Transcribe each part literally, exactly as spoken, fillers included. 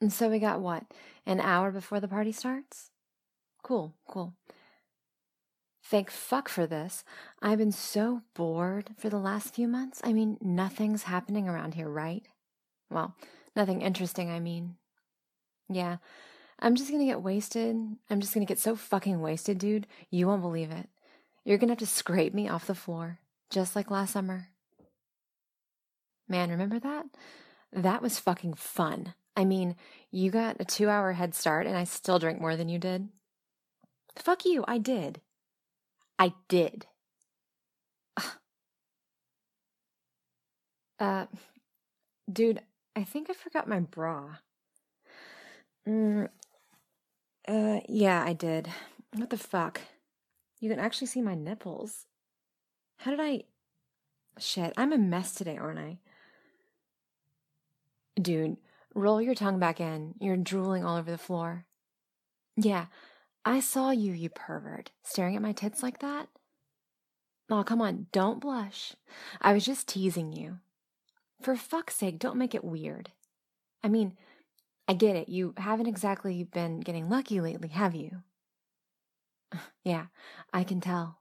And so we got what? An hour before the party starts? Cool, cool. Thank fuck for this. I've been so bored for the last few months. I mean, nothing's happening around here, right? Well, nothing interesting, I mean. Yeah, I'm just gonna get wasted. I'm just gonna get so fucking wasted, dude. You won't believe it. You're gonna have to scrape me off the floor, just like last summer. Man, remember that? That was fucking fun. I mean, you got a two hour head start and I still drank more than you did. Fuck you, I did. I did. Uh, dude, I think I forgot my bra. Mm, uh, yeah, I did. What the fuck? You can actually see my nipples. How did I... Shit, I'm a mess today, aren't I? Dude, roll your tongue back in. You're drooling all over the floor. Yeah, I saw you, you pervert, staring at my tits like that. Oh, come on, don't blush. I was just teasing you. For fuck's sake, don't make it weird. I mean, I get it. You haven't exactly been getting lucky lately, have you? Yeah, I can tell.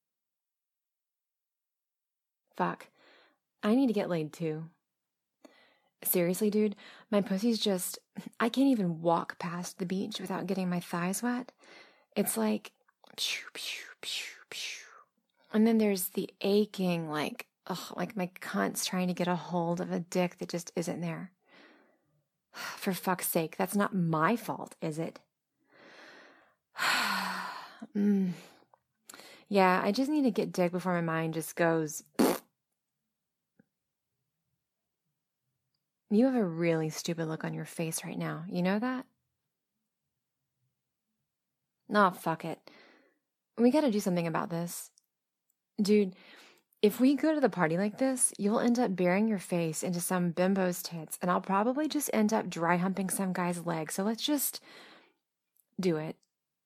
Fuck. I need to get laid too. Seriously, dude, my pussy's just... I can't even walk past the beach without getting my thighs wet. It's like... Pew, pew, pew, pew. And then there's the aching, like... Ugh, like my cunt's trying to get a hold of a dick that just isn't there. For fuck's sake, that's not my fault, is it? mm. Yeah, I just need to get dick before my mind just goes... You have a really stupid look on your face right now. You know that? Nah, fuck it. We gotta do something about this. Dude, if we go to the party like this, you'll end up burying your face into some bimbo's tits, and I'll probably just end up dry humping some guy's leg, so let's just do it.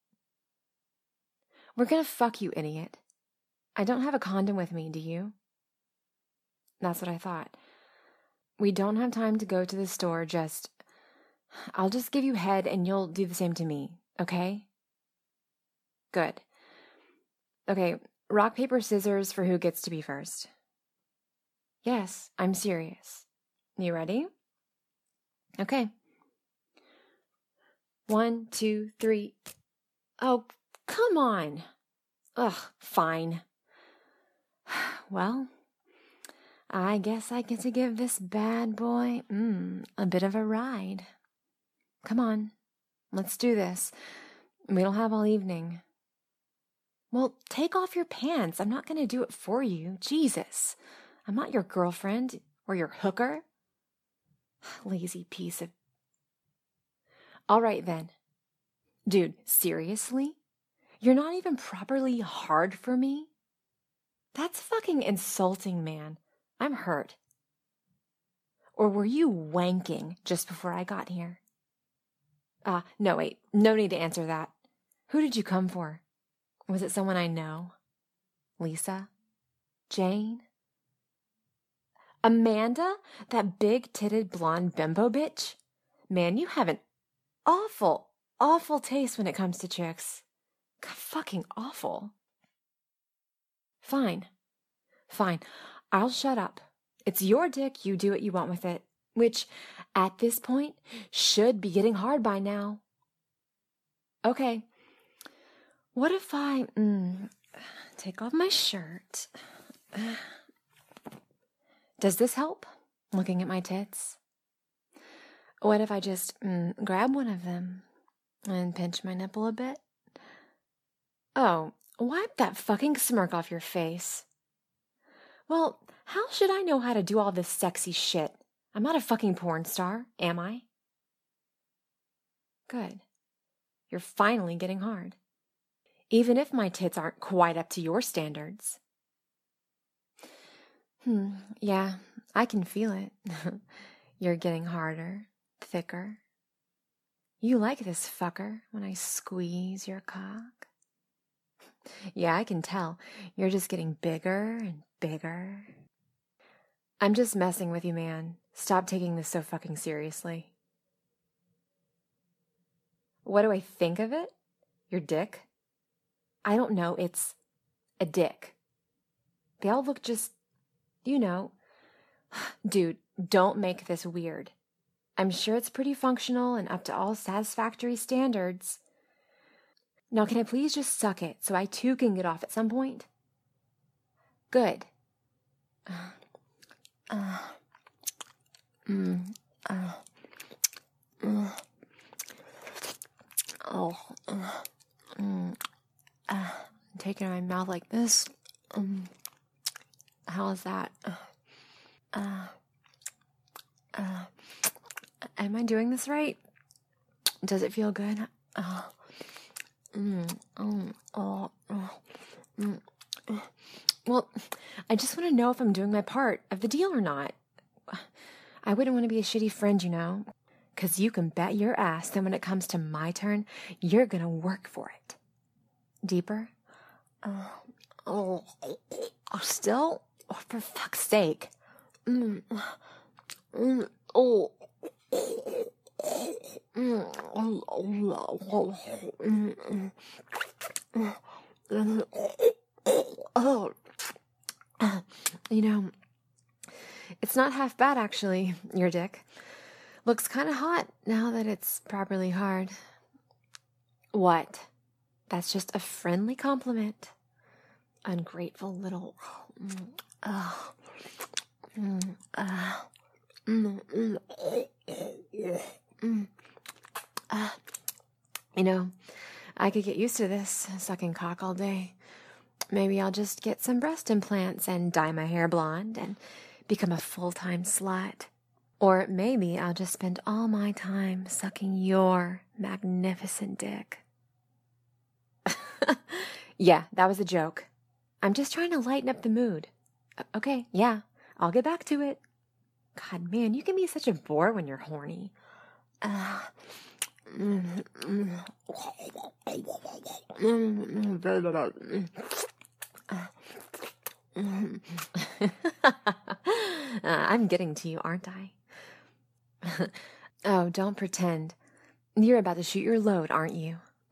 We're gonna fuck, you idiot. I don't have a condom with me, do you? That's what I thought. We don't have time to go to the store, just... I'll just give you head and you'll do the same to me, okay? Good. Okay, rock, paper, scissors for who gets to be first. Yes, I'm serious. You ready? Okay. One, two, three. Oh, come on. Ugh, fine. Well... I guess I get to give this bad boy mm, a bit of a ride. Come on, let's do this. We don't have all evening. Well, take off your pants. I'm not going to do it for you. Jesus. I'm not your girlfriend or your hooker. Lazy piece of... All right, then. Dude, seriously? You're not even properly hard for me? That's fucking insulting, man. I'm hurt. Or were you wanking just before I got here? Ah, uh, no, wait. No need to answer that. Who did you come for? Was it someone I know? Lisa? Jane? Amanda? That big-titted blonde bimbo bitch? Man, you have an awful, awful taste when it comes to chicks. God, fucking awful. Fine. Fine. I'll shut up. It's your dick, you do what you want with it. Which, at this point, should be getting hard by now. Okay. What if I mm, take off my shirt? Does this help? Looking at my tits? What if I just mm, grab one of them and pinch my nipple a bit? Oh, wipe that fucking smirk off your face. Well, how should I know how to do all this sexy shit? I'm not a fucking porn star, am I? Good. You're finally getting hard. Even if my tits aren't quite up to your standards. Hmm, yeah, I can feel it. You're getting harder, thicker. You like this fucker when I squeeze your cock? Yeah, I can tell. You're just getting bigger and bigger. I'm just messing with you, man. Stop taking this so fucking seriously. What do I think of it? Your dick? I don't know, it's a dick. They all look just, you know. Dude, don't make this weird. I'm sure it's pretty functional and up to all satisfactory standards. Now, can I please just suck it so I too can get off at some point? Good. Uh, uh, mm, uh, uh, oh, uh, mm, uh, taking it in my mouth like this. Um, how is that? Uh, uh, uh, am I doing this right? Does it feel good? Uh, mm, mm, oh, oh, mm, uh. Well, I just want to know if I'm doing my part of the deal or not. I wouldn't want to be a shitty friend, you know, because you can bet your ass that when it comes to my turn, you're going to work for it. Deeper? Uh, oh, oh, still? Oh, for fuck's sake. Mm, mm, oh. Mm, oh, oh, mm, mm, oh. You know, it's not half bad, actually, your dick. Looks kind of hot now that it's properly hard. What? That's just a friendly compliment. Ungrateful little... Mm, uh, mm, uh, mm, mm, mm, uh. You know, I could get used to this, sucking cock all day. Maybe I'll just get some breast implants and dye my hair blonde and become a full-time slut. Or maybe I'll just spend all my time sucking your magnificent dick. Yeah, that was a joke. I'm just trying to lighten up the mood. Okay, yeah, I'll get back to it. God, man, you can be such a bore when you're horny. Uh, mm, mm, uh, I'm getting to you, aren't I? Oh, don't pretend. You're about to shoot your load, aren't you?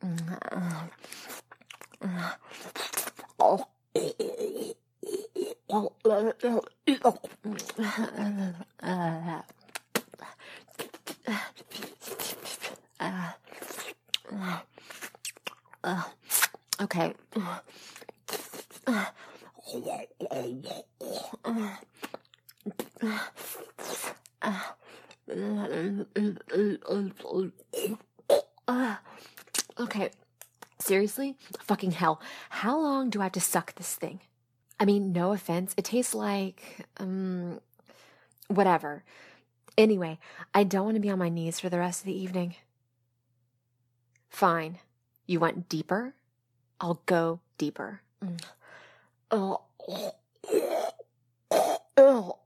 Okay. Okay, seriously? Fucking hell. How long do I have to suck this thing? I mean, no offense. It tastes like, um, whatever. Anyway, I don't want to be on my knees for the rest of the evening. Fine. You want deeper? I'll go deeper. Mm. Oh. Oh.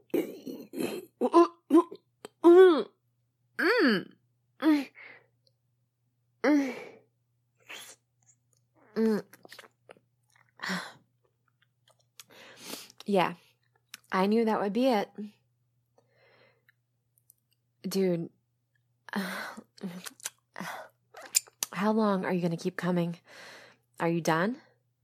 Mm. Mm. Mm. Mm. Mm. Yeah, I knew that would be it. Dude, how long are you going to keep coming? Are you done?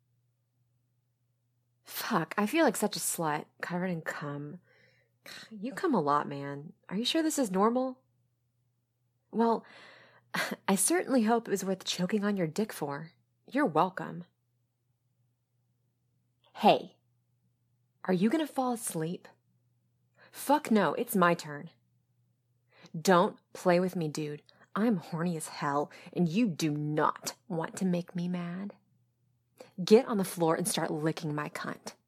Fuck, I feel like such a slut, covered in cum. You cum a lot, man. Are you sure this is normal? Well, I certainly hope it was worth choking on your dick for. You're welcome. Hey, are you gonna fall asleep? Fuck no, it's my turn. Don't play with me, dude. I'm horny as hell, and you do not want to make me mad. Get on the floor and start licking my cunt.